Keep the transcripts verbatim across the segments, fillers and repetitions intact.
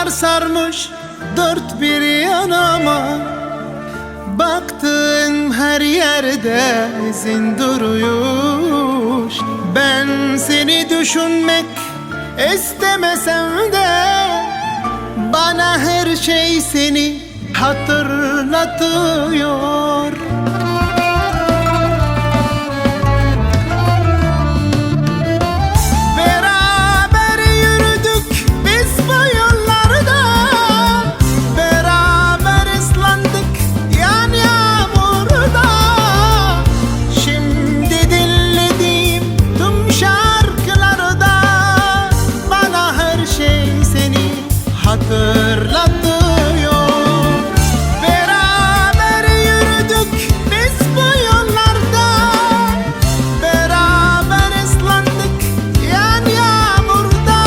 Rüzgar sarmış dört bir yanıma, baktığım her yerde izin duruyor. Ben seni düşünmek istemesem de bana her şey seni hatırlatıyor. Hatırlatıyor. Beraber yürüdük biz bu yollarda, beraber ıslandık yan yağmurda.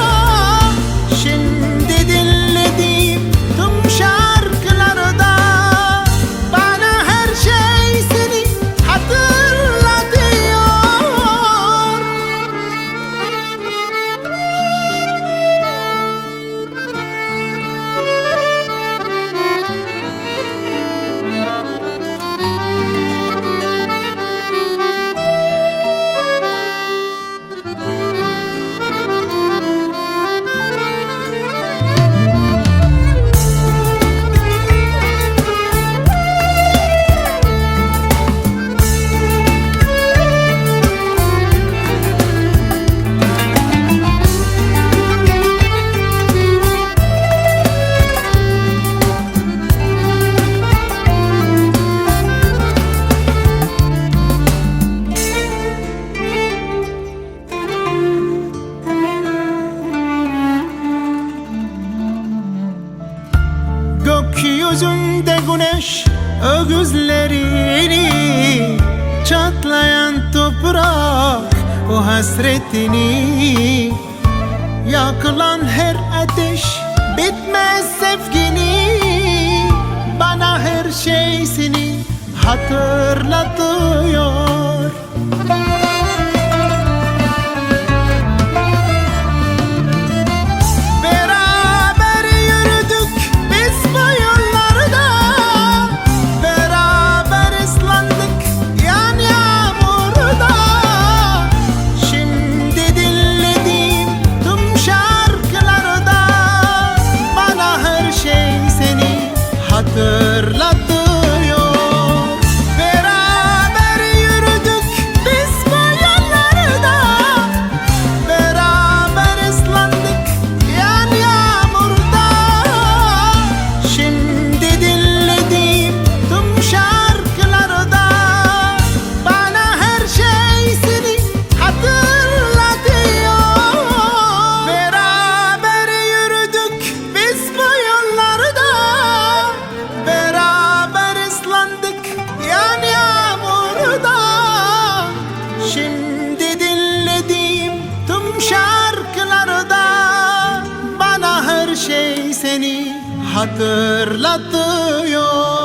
Şimdi dinlediğim tüm şarkılarda bana her şey seni hatırlatıyor. Gökyüzünde güneş ögüzlerini, çatlayan toprak o hasretini, yakılan her ateş bitmez sevgini. Bana her şey seni hatırlatıyor. Hatırlatıyor. Beraber yürüdük biz bu yollarda, beraber ıslandık yan yağmurda. Şimdi dinlediğim tüm şarkılarda bana her şey seni hatırlatıyor. Beraber yürüdük biz bu yollarda, beraber ıslandık yan yağmurda. Şimdi dinlediğim tüm şarkılarda bana her şey seni hatırlatıyor.